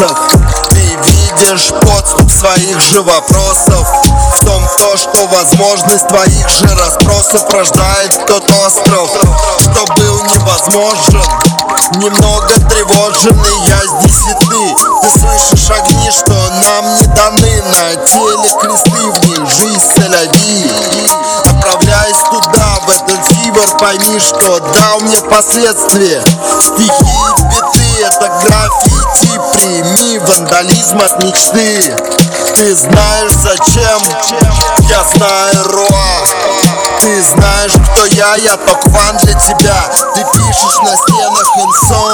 вопросах. Ты видишь подступ своих же вопросов. В том то, что возможность твоих же расспросов рождает тот остров, что был невозможен. Немного тревоженный я здесь и ты слышишь огни, что нам не даны. На теле кресты, в них жизнь Сель-Ави. Отправляясь туда, в этот фивер, пойми, что дал мне последствия. Стихи и биты, это граффити. Прими вандализм от мечты. Ты знаешь зачем, я знаю Роа. Ты знаешь, кто я токван для тебя. Ты пишешь на стенах инсон.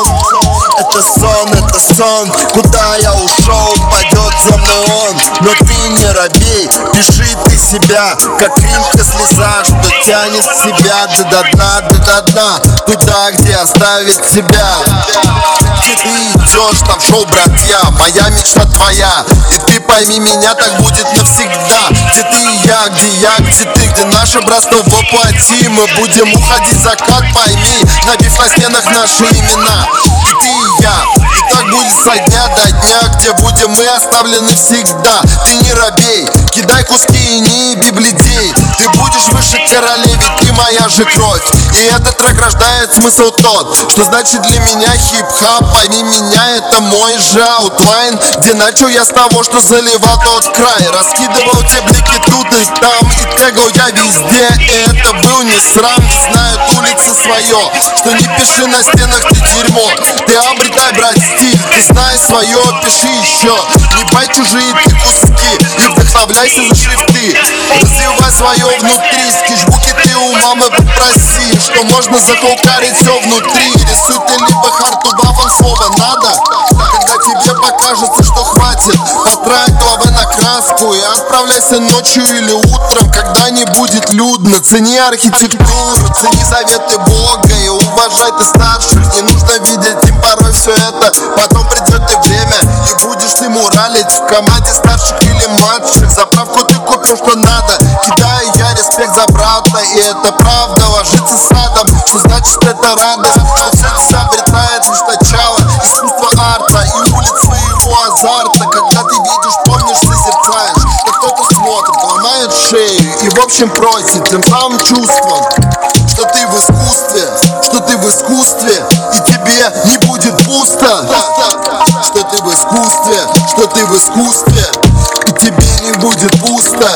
Это сон, куда я ушел, пойдет за мной он. Но ты не робей, пиши ты себя, как кринка слеза, что тянет себя до дна, туда, где оставит тебя. Где ты идешь, там шоу, братья, моя мечта твоя. И ты пойми меня, так будет навсегда. Где ты и я, где ты, где наше братство воплоти. Мы будем уходить в закат, пойми, набив на стенах наши имена. И ты и я, и так будет со дня до дня, где будем мы оставлены всегда. Ты не робей, кидай куски и не еби бледей. Ты будешь выше королей, ведь ты моя же кровь. И этот трек рождает смысл тот, что значит для меня хип-хап. Пойми меня, это мой же аутлайн, где начал я с того, что заливал тот край. Раскидывал те блики тут и там, и тегал я везде. И это был не срам, ведь знают улицы свое, что не пиши на стенах ты дерьмо. Ты обретай, брать стиль, ты знай свое, пиши еще. Не бай чужие ты куски и вдохновляйся за шрифты. Развивай свое внутри, скетчбуки ты у мамы попроси, что можно заколкарить все внутри. Рисуй ты либо харту бафом, слово надо, когда тебе покажется, что хватит. Потрать главы на краску и отправляйся ночью или утром, когда не будет людно. Цени архитектуру, цени заветы Бога и уважай ты старших. Не нужно видеть им порой все это, потом придет и время, и будешь ты муралить в команде старших или младших. Заправку ты купил, что надо, кидаю я респект за брата. И это правда, ложится садом, что значит это радость. Но все это обретает лишь начало, искусство арта и улиц своего азарта. Когда ты видишь, помнишь, созерцаешь, как кто-то смотрит, ломает шею и в общем просит тем самым чувством, что ты в искусстве, и тебе не будет пусто. Что ты в искусстве, и тебе не будет пусто.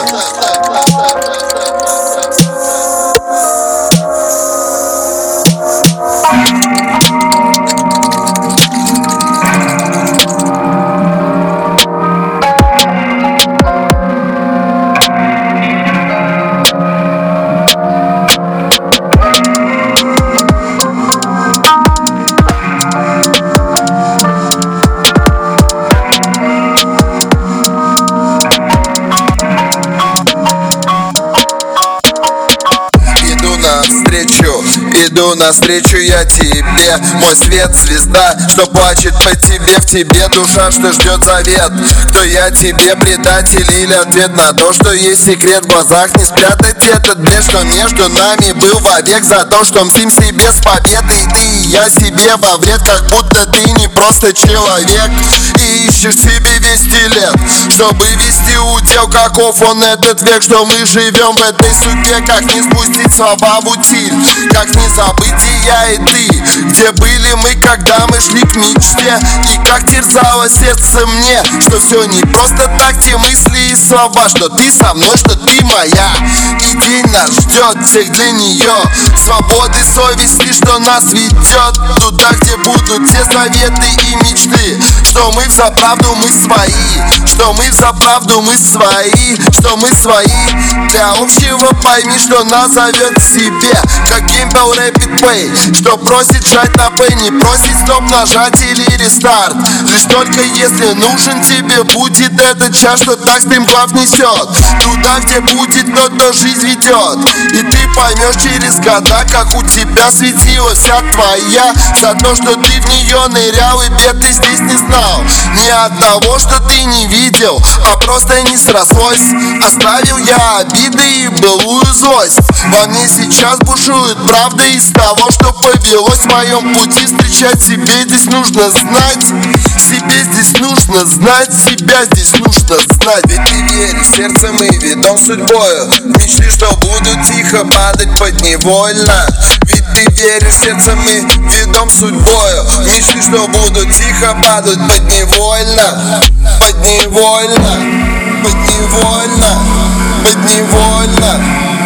Иду навстречу я тебе, мой свет, звезда, что плачет по тебе, в тебе душа, что ждет завет. Кто я тебе, предатель или ответ на то, что есть секрет в глазах? Не спрятать этот бред, что между нами был вовек, за то, что мстим себе с победой. Ты и я себе во вред, как будто ты не просто человек и ищешь себе вести лет, чтобы вести удел. Каков он этот век, что мы живем в этой судьбе? Как не спустить слова в утиль, как не забыть и я, и ты. Где были мы, когда мы шли к мечте? И как терзало сердце мне, что все не просто так, те мысли и слова, что ты со мной, что ты моя. И день нас ждет, всех для нее свободы совести, что нас ведет туда, где будут те заветы и мечты. Что мы взаправду мы свои, что мы взаправду мы свои, что мы свои для общего. Пойми, что нас зовет к себе, как геймбел Rapid Play, что просит жать на P, не просит стоп нажать или рестарт. Лишь только если нужен тебе будет этот час, что так стримклав несет туда, где будет тот, кто жизнь ведет. И ты поймешь через года, как у тебя светилась вся твоя, за то, что ты в нее нырял и бед ты здесь не знал. Не от того, что ты не видел, а просто не срослось. Оставил я обиды и былую злость. Во мне сейчас бушует правда из того, что повелось в моем пути. Встречать себе здесь нужно знать себе здесь нужно знать, себя здесь нужно знать. Ведь ты веришь сердцем и ведом судьбою, мечты, что будут тихо падать подневольно. Ведь ты веришь сердцем и ведом судьбою, мечты, что будут тихо падать подневольно. Подневольно, подневольно, подневольно,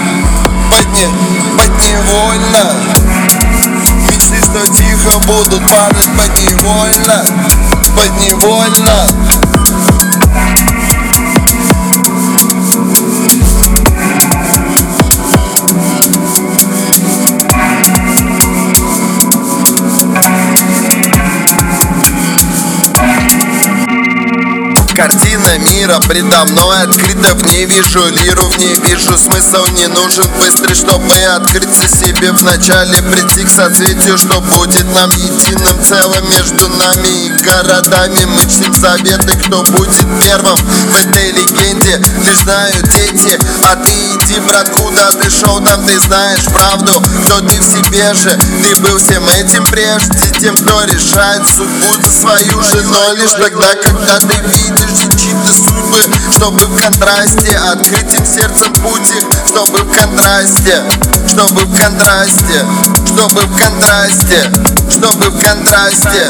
подневольно. Мечты, что тихо будут падать подневольно, подневольно. Картина мира предо мной открыта, в ней вижу лиру, в ней вижу смысл. Не нужен быстрый, чтобы открыться себе, вначале прийти к соцветию, что будет нам единым целым. Между нами и городами мы чтим заветы, кто будет первым в этой легенде. Лишь знают дети, а ты иди, брат, куда ты шел, там ты знаешь правду. Кто ты в себе же, ты был всем этим прежде, тем, кто решает судьбу за свою же. Но лишь тогда, когда ты видишь чьи-то судьбы, чтобы в контрасте открыть им сердцем пути, чтобы в контрасте, чтобы в контрасте, чтобы в контрасте, чтобы в контрасте.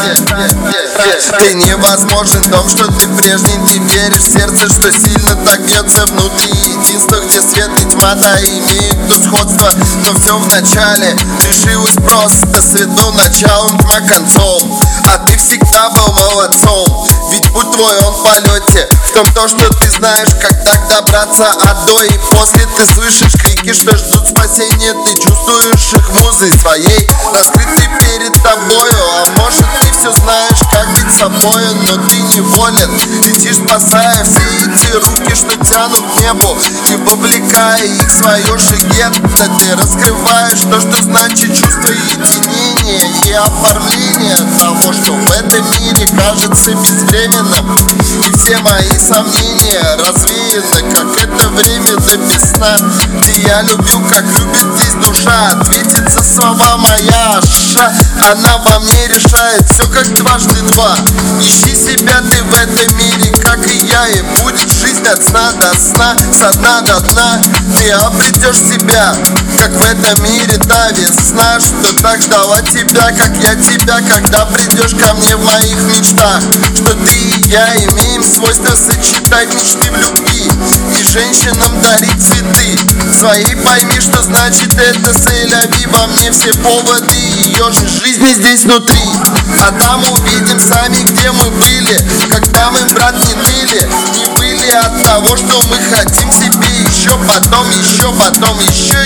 Ты невозможен в том, что ты прежний, ты веришь в сердце, что сильно так бьется внутри. Единство, где свет и тьма, да, имеют тут сходство. Но все в начале решилось просто, светло началом, тьма концом. А ты всегда был молодцом, ведь путь твой он в полете, в том то, что ты знаешь, как так добраться от до. И после ты слышишь крики, что ждут спасения, ты чувствуешь их музой своей, раскрытой перед тобою. А может ты все знаешь, как быть собою, но ты неволен, летишь, спасая все эти руки, что тянут к небу, и вовлекая их в свое же гетто. Ты раскрываешь то, что значит чувство единения и оформление того, что в этом мире кажется безвременным. И все мои сомнения развеяны, как это время до весна, где я люблю, как любит здесь душа. Ответится слова моя ша, она во мне решает все как дважды два. Ищи себя ты в этом мире, как и я, и будет жизнь от сна до сна, со дна до дна. Ты обретешь себя, как в этом мире та весна, что так ждала тебя, как я тебя, когда придешь ко мне в моих мечтах. Что ты и я имеем свойство сочетать мечты в любви и женщинам дарить цветы свои. Пойми, что значит это селяви, во мне все поводы ее же жизни здесь внутри. А там увидим сами, где мы были, когда мы, брат, не ныли, не были от того, что мы хотим себе еще, потом, еще, потом, еще,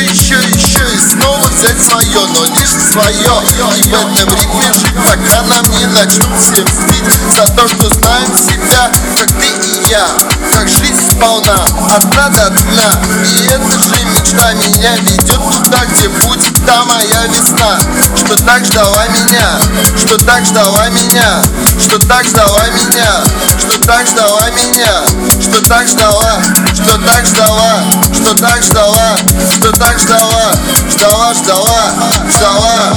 и снова взять свое, но лишь свое. И в этом ритме жить, пока нам не начнут все мстить за то, что знаем себя, как ты и я, как жизнь сполна, от дна до дна. И эта же мечта меня ведет туда, где будет та моя весна, что так ждала меня, что так ждала меня, что так ждала меня, что так ждала меня, что так ждала, что так ждала, что так ждала, что так ждала, ждала.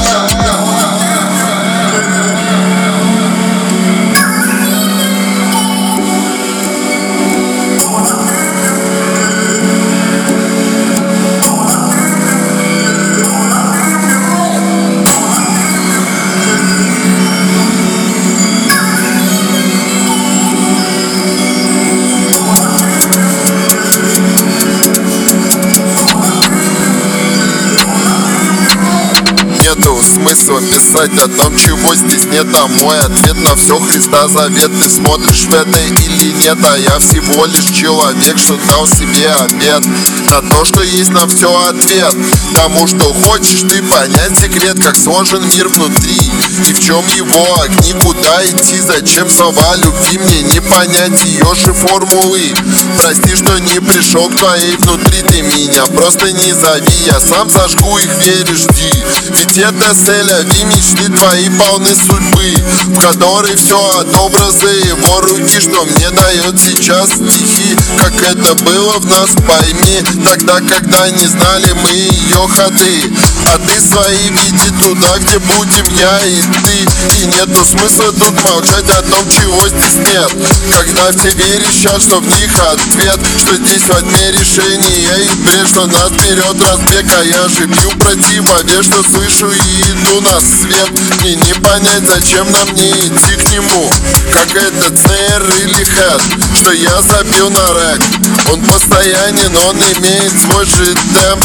Смысла писать о том, чего здесь нет, а мой ответ на все Христа завет. Ты смотришь в это или нет, а я всего лишь человек, что дал себе обет на то, что есть на все ответ. Тому, что хочешь ты понять секрет, как сложен мир внутри и в чем его огни, куда идти, зачем слова любви мне не понять ее же формулы. Прости, что не пришел к твоей внутри, ты меня просто не зови. Я сам зажгу их, веришь, жди. Ведь это селяви, мечты твои полны судьбы, в которой все от образа его руки, что мне дает сейчас стихи. Как это было в нас, пойми, тогда, когда не знали мы ее ходы. А ты свои веди туда, где будем я и ты. И нету смысла тут молчать о том, чего здесь нет, когда в тебе решат, что в них ответ, что здесь во тьме решение и бред, что нас вперед разбег. А я же бью противовес, что слышу и иду на свет. Мне не понять, зачем нам не идти к нему, как этот снейр или хэт, что я забил на рэк. Он постоянен, он имеет свой же темп,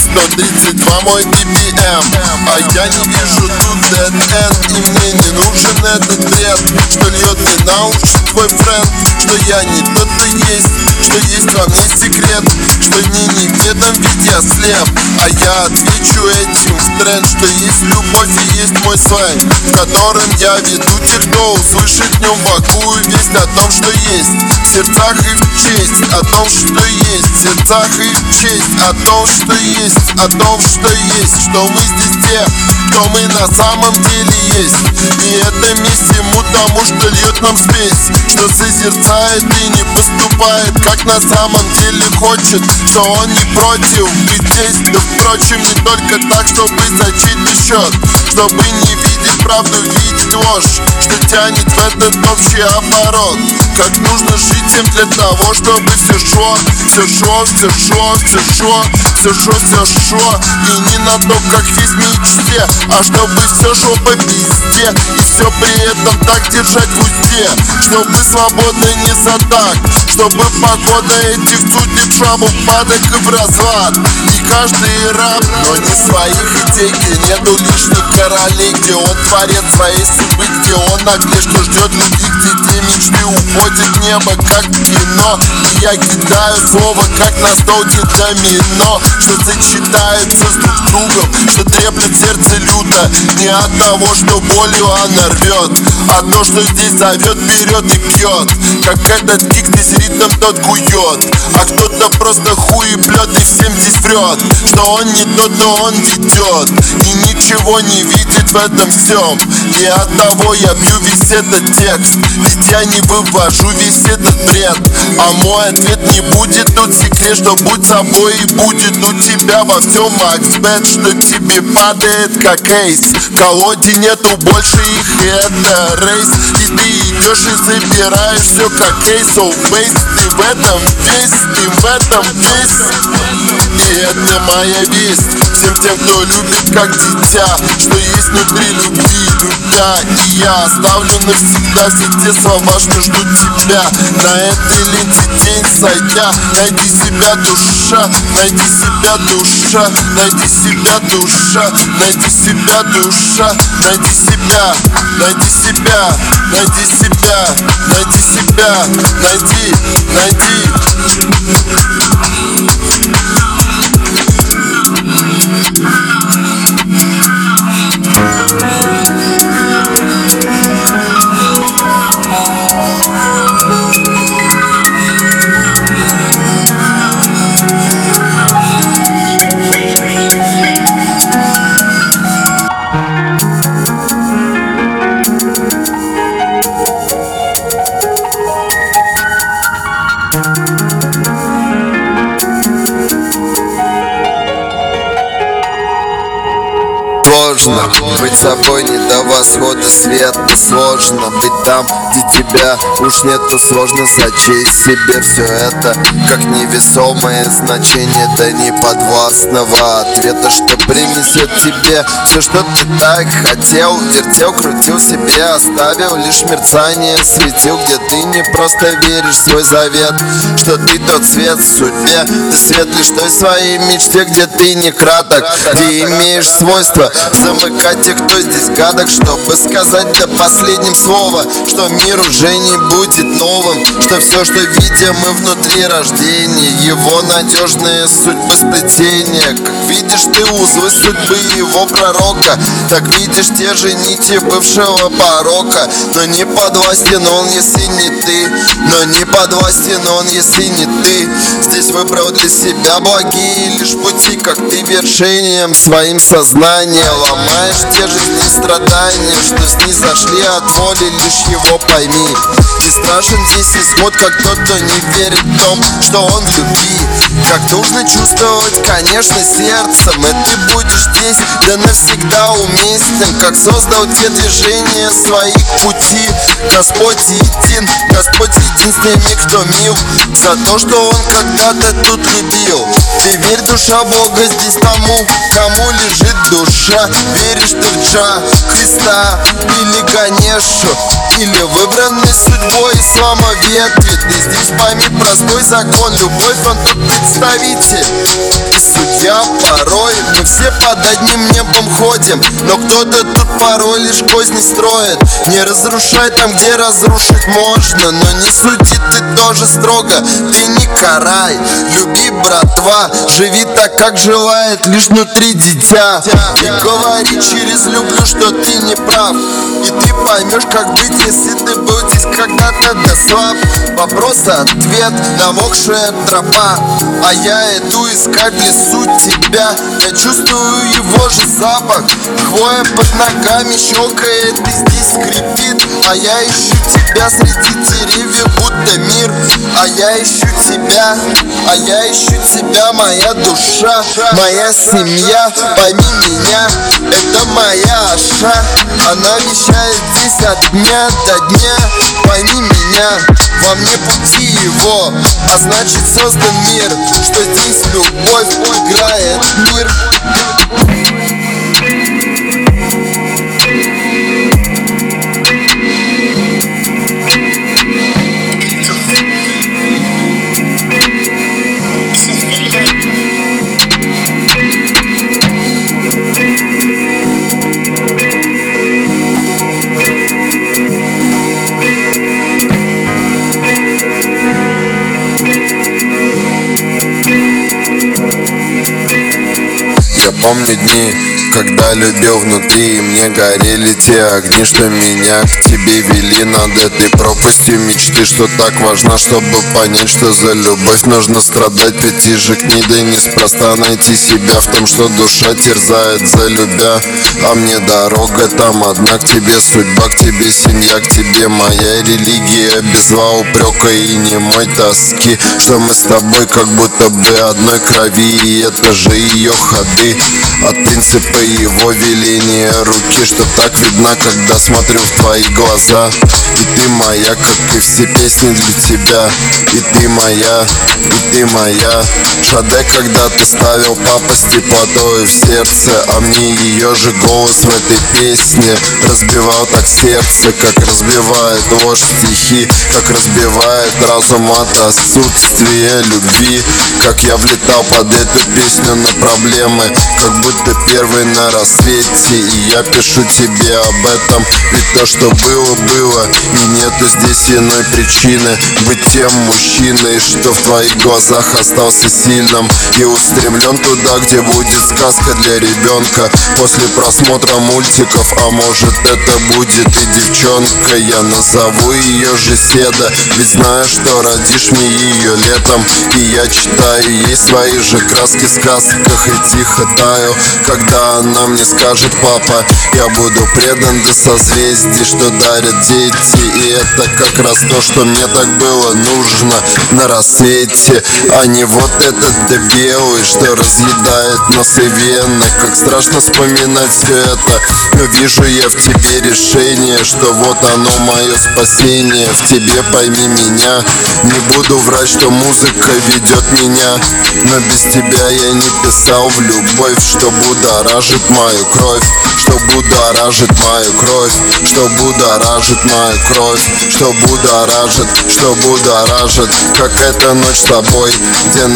132 мой BPM. А я не вижу тут dead end, и мне не нужен этот бред, что льет мне на уши твой френд, что я не тот, кто есть, что есть во мне секрет, что не в этом виде я слеп. А я отвечу этим в тренд, что есть любовь и есть мой сленг, в котором я веду тех, кто услышит в нем вакую весть о том, что есть в сердцах и в честь, о том, что есть в сердцах и в честь, о том, что есть, о том, что есть, что мы здесь те, кто мы на самом деле есть. И это месть ему тому, что льет нам спесь, что созерцает и не поступает, как на самом деле хочет, что он не против быть здесь. Да впрочем, не только так, чтобы зачить счет, чтобы не видеть правду, видеть ложь, что тянет в этот общий оборот. Как нужно жить всем для того, чтобы все шло, все шло, все шло, все шло, все шло, все шло. И не на то, как есть в мечте, а чтобы все шло по пизде, и все при этом так держать в узде, чтобы свободно не задак, чтобы погода этих судеб шла в упадок и в разлад. И каждый раб, но не своих идей, где нету лишних королей, где он творец своей судьбы, где он на где что ждет людей, где те мечты уходят в небо, как в кино. И я кидаю слово, как на столке домино, что сочетается с друг другом, что треплет сердце люто, не от того, что болью она рвет, а то, что здесь зовет вперед и пьет, как этот кик здесь ритм тот кует, а кто-то просто хуеплет и всем здесь врет, что он не тот, то он ведет, и ничего не видит в этом всем. И от того я бью весь этот текст, ведь я не вывожу весь этот бред. А мой ответ не будет тут секрет, что будь собой и будет у тебя во всем максбет, что тебе падает как эйс, в колоде нету больше их, и это рейс. И ты идешь и забираешь все как эйс, so бейс. Ты в этом весь, ты в этом весь. И это моя весть всем тем, кто любит как дитя, что есть внутри любви, любя. И я оставлю навсегда все те слова, что ждут тебя на этой ленте день сойдя. Найди себя, душа, найди себя, душа, найди себя, душа, найди себя, душа, найди себя, найди себя, найди себя, найди себя, найди, найди. Сложно быть собой не до восхода света, сложно быть там, где тебя уж нету, сложно зачесть себе все это как невесомое значение до неподвластного ответа, что принесет тебе все, что ты так хотел, вертел, крутил себе, оставил лишь мерцание, светил, где ты не просто веришь в свой завет, что ты тот свет в судьбе, ты свет лишь той своей мечте, где ты не краток, где имеешь свойство замыкать тех, кто здесь гадок, чтобы сказать до последним слова, что мир уже не будет новым, что все, что видим мы внутри рождения, его надежные судьбы сплетения. Как видишь ты узлы судьбы его пророка, так видишь те же нити бывшего порока. Но не подвластен он, если не ты, но не подвластен он, если не ты. Здесь выбрал для себя благие лишь пути, как ты вершением своим сознанием ломаешь те же дни страдания, что снизошли от воли, лишь его пойми. Не страшен здесь исход, как тот, кто не верит в том, что он в любви. Как нужно чувствовать, конечно, сердцем, и ты будешь здесь, да навсегда уместен. Как создал те движения своих пути Господь един, Господь единственный миг, кто мил за то, что он когда-то тут любил. Ты верь, душа Бога здесь тому, кому лежит душа. Веришь ты в Джа, Христа или Ганешу, или выбранный судьбой ислама ветви. Ты здесь пойми простой закон, любовь он тот представитель и судья. Порой мы все под одним небом ходим, но кто-то тут порой лишь козни строит. Не разрушай там, где разрушить можно, но не суди ты тоже строго, ты не карай. Люби, братва, живи так, как желает лишь внутри дитя. И говори через люблю, что ты не прав, и ты поймешь, как быть, если ты был здесь когда-то да слаб. Вопрос-ответ, намокшая тропа, а я иду искать в лесу тебя. Я чувствую его же запах, хвоя под ногами щелкает и здесь скрипит. А я ищу тебя среди деревьев, будто мир. А я ищу тебя, а я ищу тебя, моя душа, моя семья. Пойми меня, это моя Аша, она вещает здесь от дня до дня. Пойми меня, во мне пути его, а значит создан мир, что здесь любовь играет мир. Я помню дни, когда любил внутри, и мне горели те огни, что меня к тебе вели над этой пропастью мечты, что так важно, чтобы понять, что за любовь нужно страдать. Прийти же к ней, да и неспроста найти себя в том, что душа терзает за любя. А мне дорога там одна к тебе, судьба к тебе, семья к тебе, моя религия без зла, упрека и немой тоски, что мы с тобой как будто бы одной крови, и это же ее ходы от принципа его веления руки, что так видна, когда смотрю в твои глаза. И ты моя, как и все песни для тебя. И ты моя, и ты моя. Шаде, когда ты ставил папа с теплотой в сердце, а мне ее же голос в этой песне разбивал так сердце, как разбивает ложь стихи, как разбивает разум от отсутствия любви. Как я влетал под эту песню на проблемы, как будто первый на рассвете, и я пишу тебе об этом. Ведь то, что было, было, и нету здесь иной причины быть тем мужчиной, что в твоих глазах остался сильным и устремлен туда, где будет сказка для ребенка после просмотра мультиков. А может это будет и девчонка, я назову ее же Седа, ведь знаю, что родишь мне ее летом. И я читаю ей свои же краски в сказках и тихо таю, когда она мне скажет: папа, я буду предан до созвездий, что дарят дети. И это как раз то, что мне так было нужно на рассвете, а не вот этот белый, что разъедает нос и вены. Как страшно вспоминать все это, но вижу я в тебе решение, что вот оно мое спасение. В тебе пойми меня, не буду врать, что музыка ведет меня, но без тебя я не писал в любовь, что будоражит мою кровь, что будоражит мою кровь, что будоражит мою кровь, что будоражит, как эта ночь с тобой, где наш покой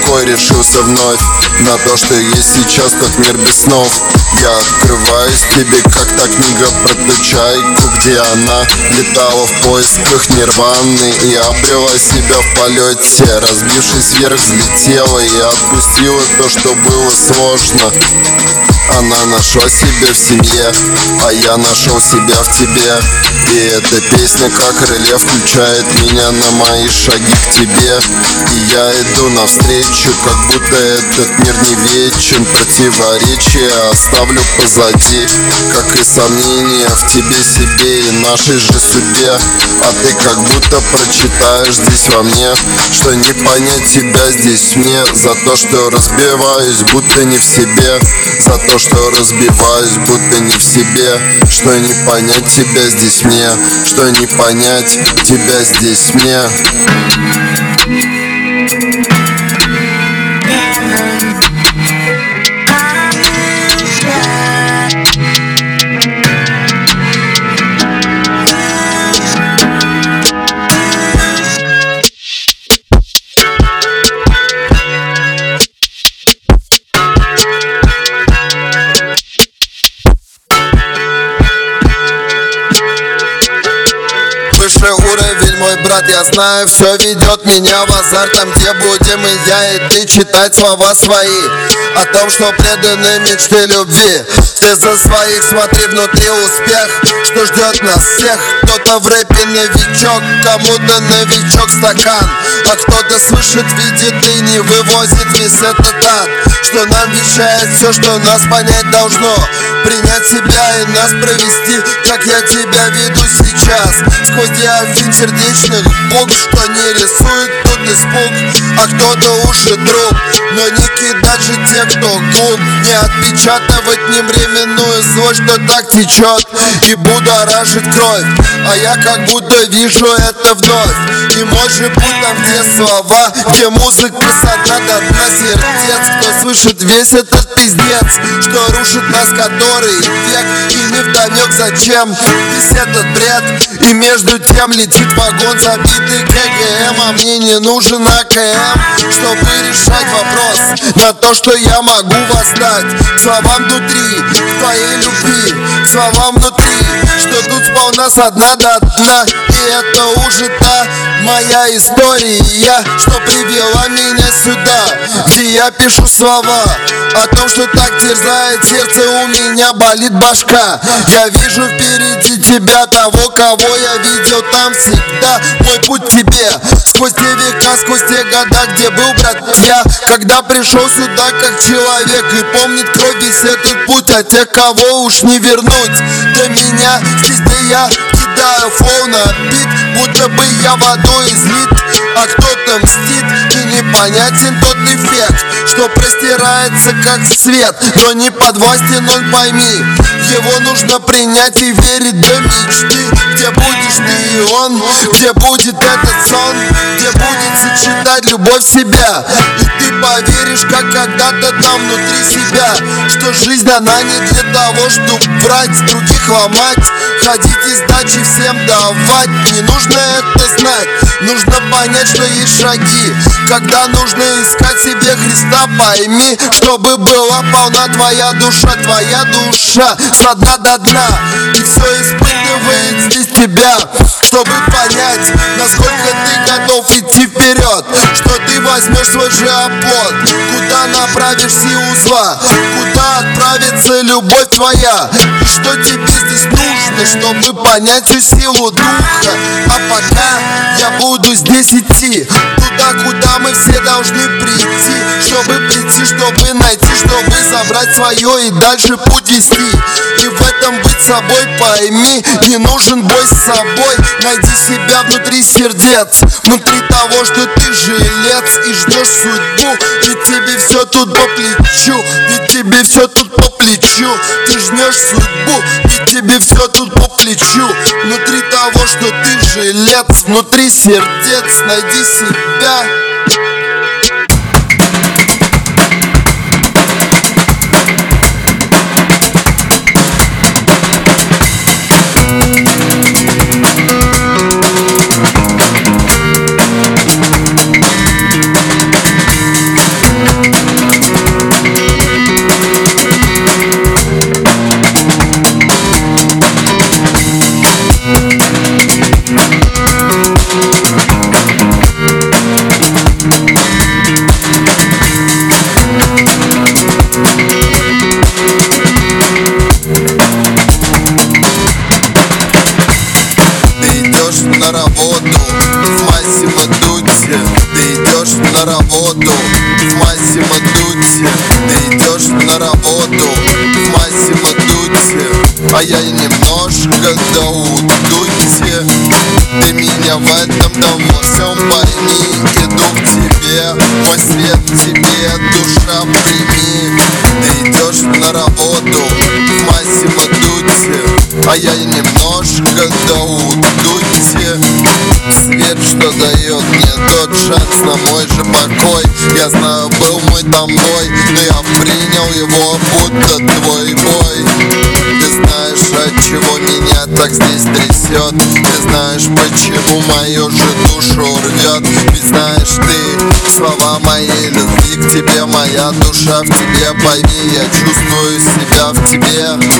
такой решился вновь на то, что есть сейчас тот мир без снов. Я открываюсь тебе, как та книга про ту чайку, где она летала в поисках нирваны и обрела себя в полете. Разбившись вверх, взлетела и отпустила то, что было сложно. Она нашла себя в семье, а я нашел себя в тебе. И эта песня как реле включает меня на мои шаги к тебе. И я иду навстречу, как будто этот мир не вечен. Противоречия оставлю позади, как и сомнения в тебе, себе и нашей же судьбе. А ты как будто прочитаешь здесь во мне, что не понять тебя здесь мне. За то, что разбиваюсь, будто не в себе. За то, что разбиваюсь, будто не в себе. Что не понять тебя здесь мне, что не понять тебя здесь мне. Высший уровень, мой брат, я знаю, все ведет меня в азарт. Там, где будем и я, и ты читать слова свои о том, что преданы мечты любви. Из-за своих смотри внутри успех, что ждет нас всех. Кто-то в рэпе новичок, кому-то новичок стакан, а кто-то слышит, видит и не вывозит весь этот ад, что нам вещает все, что нас понять должно. Принять себя и нас провести, как я тебя веду сейчас. Сквозь диафин сердечных бог, что не рисует тут испуг, а кто-то уши друг. Но не кидать же тех, кто глуп, не отпечатывать невременную злость, что так течет и будоражит кровь. А я как будто вижу это вновь. И может быть там где слова, где музыка со дна до дна сердец. Кто слышит весь этот пиздец, что рушит нас который век, и невдомек зачем весь этот бред. И между тем летит вагон, забитый КГМ, а мне не нужен АКМ, чтобы решать вопрос на то, что я могу восстать. К словам внутри, к твоей любви, к словам внутри, что тут сполна со дна до дна. И это уже та моя история, что привела меня сюда, где я пишу слова о том, что так терзает сердце, у меня болит башка. Я вижу впереди тебя, того, кого я видел там всегда. Мой путь к тебе, сквозь те века, сквозь те года, где был брат я, когда пришел сюда как человек и помнит кровь весь этот путь. А тех, кого уж не вернуть до меня, здесь где я кидаю флоу на бит, будто бы я водой излит, а кто-то мстит. И непонятен тот эффект, что простирается как свет, но не подвластен он, пойми. Его нужно принять и верить до мечты. Где будешь ты и он, где будет этот сон, где будет сочетать любовь в себя. И ты поверишь, как когда-то там внутри себя, что жизнь она не для того, чтобы врать, других ломать, ходить и сдачи всем давать. Не нужно это знать, нужно понять, что есть шаги, когда нужно искать себе Христа. Пойми, чтобы была полна твоя душа со дна до дна. И все испытывает здесь тебя, чтобы понять, насколько ты готов идти вперед, что ты возьмешь свой же оплот, куда направишь силу зла, куда отправится любовь твоя, и что тебе здесь нужно, чтобы понять всю силу духа. А пока я буду здесь идти туда, куда мы все должны прийти, чтобы найти, чтобы забрать свое и дальше путь вести. И в этом быть собой, пойми, не нужен бой с собой. Найди себя внутри сердец, внутри того, что ты жилец и ждешь судьбу. Ведь тебе все тут по плечу, ведь тебе все тут по плечу. Ты ждешь судьбу, ведь тебе все тут по плечу. Внутри того, что ты жилец, внутри сердец, найди себя. в Массимо Дутти. Ты идешь на работу в Массимо Дутти, а я немножко до Дутти. Ты меня в этом во всем пойми. Иду к тебе, мой свет в тебе, душа прими. Ты идешь на работу в Массимо Дутти, а я немножко до Дутти. Свет, что дает мне тот шанс на мой же покой. Я знаю, был мой домой, но я принял его, будто твой бой. Ты знаешь, от чего меня так здесь трясет. Ты знаешь, почему мою же душу рвет. Ведь знаешь ты слова моей любви к тебе. Моя душа в тебе, пойми, я чувствую себя в тебе.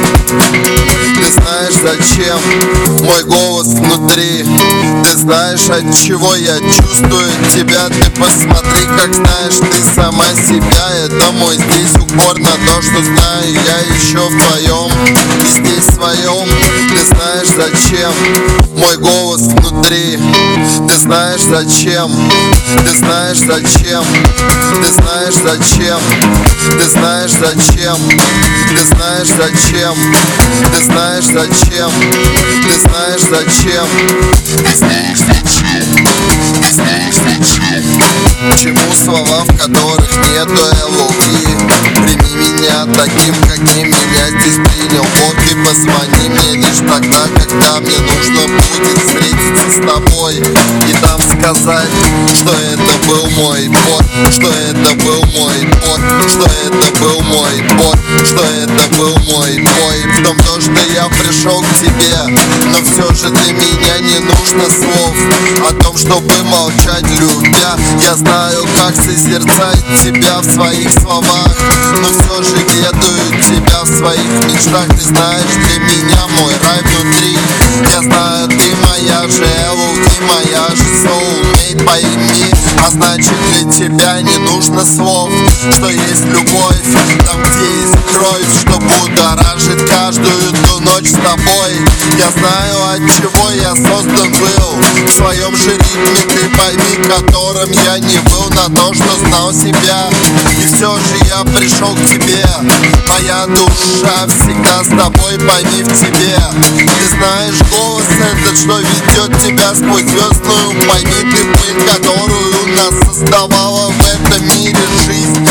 Ты знаешь, зачем мой голос внутри. Ты знаешь, от чего я чувствую тебя. Ты посмотри, как знаешь ты сама себя. Это мой здесь упор на то, что знаю я еще в твоем и здесь своем. Ты знаешь, зачем мой голос внутри. Ты знаешь, зачем. Ты знаешь, зачем. Ты знаешь, зачем. Ты знаешь, зачем. Ты знаешь, зачем. Ты знаешь, зачем. Ты знаешь, зачем. Ты знаешь, зачем. Ты знаешь, зачем. Чему слова, в которых нету любви? Прими меня таким, каким меня здесь принял Бог. И позвони мне лишь тогда, когда мне нужно будет встретиться с тобой и там сказать, что это был мой бот, что это был мой бот, что это был мой бот, что это был мой бой. В том то, что я пришел к тебе, но все же для меня не нужно слов о том, чтобы молчать, любя. Я знаю, как созерцать тебя в своих словах, но все же ведаю тебя в своих мечтах. Ты знаешь, для меня мой рай внутри. Я знаю, ты моя же Эллу, ты моя же soulmate, пойми. А значит, для тебя не нужно слов, что есть любовь там, где есть кровь, что будоражит каждую ту ночь с тобой. Я знаю, от чего я создан был в своем же ритме, ты пойми, которым я не был на то, что знал себя. И все же я пришел к тебе. Моя душа всегда с тобой, пойми, в тебе. Ты знаешь, голос этот, что ведет тебя сквозь звездную. Пойми, ты пыль, которую нас создавала в этом мире жизнь.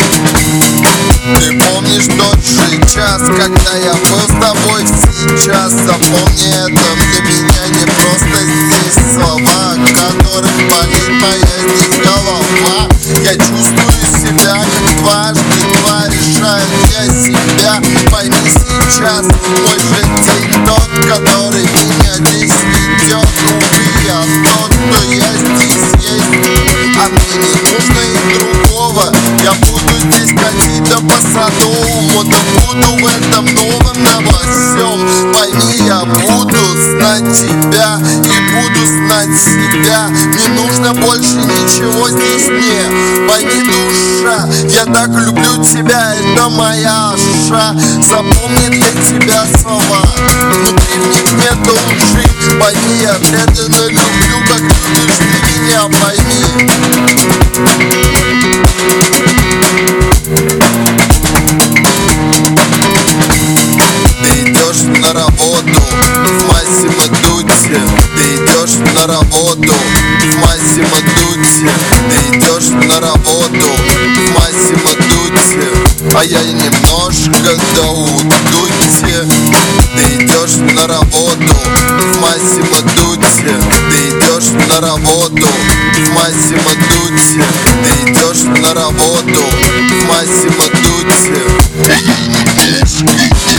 Ты помнишь тот же час, когда я был с тобой сейчас. Запомни это, для меня не просто здесь слова, которых болит моя здесь голова. Я чувствую себя как дважды два, решаю я себя. Пойми сейчас, мой же день тот, который меня здесь ведет. Увы, я тот, кто я здесь есть, а мне не нужно и другого. Я буду здесь ходить да по Содому, да буду в этом новом на всем. Пойми, я буду знать тебя и буду знать себя. Не нужно больше ничего здесь мне. Пойми, душа, я так люблю тебя, это моя душа. Запомни для тебя слова, внутри в них нету лжи. Пойми, я преданно люблю, как любишь ты меня, пойми. Ты идешь на работу в Массимо Дутти. Ты идешь на работу в Массимо Дутти. Ты идешь на работу в Массимо Дутти, а я немножко до Дутти. Ты идешь на работу в Массимо Дутти. Ты идешь на работу в Массимо Дутти. Ты идешь на работу в Массимо Дутти, а я немножко